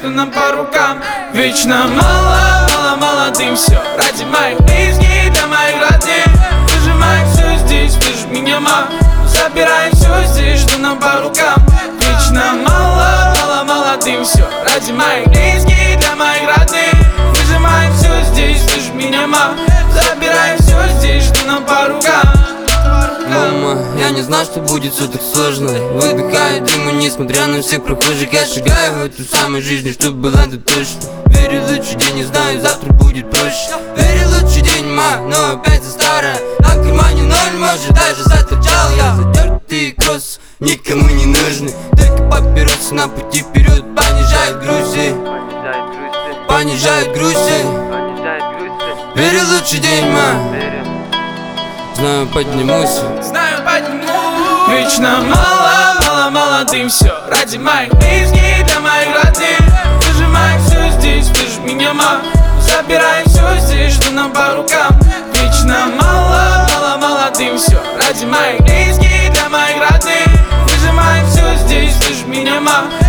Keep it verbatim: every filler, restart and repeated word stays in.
что нам по рукам. Вечно мало, мало молодым все ради моих близких, до моих родных. Выжимаем все здесь, ты ж меня, мам. Забираем все здесь, что нам по рукам. Вечно мало, мало молодым все ради моих близких, для моих родных. Выжимаем все здесь, ты ж меня, мам. Забираем все здесь, что нам по рукам. Мама, я не знал, что будет все так сложно. Выдыхаю дыму, несмотря на всех прохожих. Я шагаю в эту самую жизнь, чтоб было это точно. Верю, лучший день, не знаю, завтра будет проще. Верю, лучший день, ма, но опять за старое. А в кармане ноль, может, даже заторчал я. Затертые кроссы никому не нужны. Только папиросы на пути вперед понижают грусти. Понижают грусти. Верю, лучший день, ма. Знаю, поднимусь. Знаю, поднимусь. Вечно мало, мало молодым все ради моих близких, для моих родных. Выжимаем все здесь, ты ж меня, мам. Забираем все здесь, что нам по рукам. Вечно мало, мало молодым все ради моих близких, для моих родных. Выжимаем все здесь, ты ж меня, мам.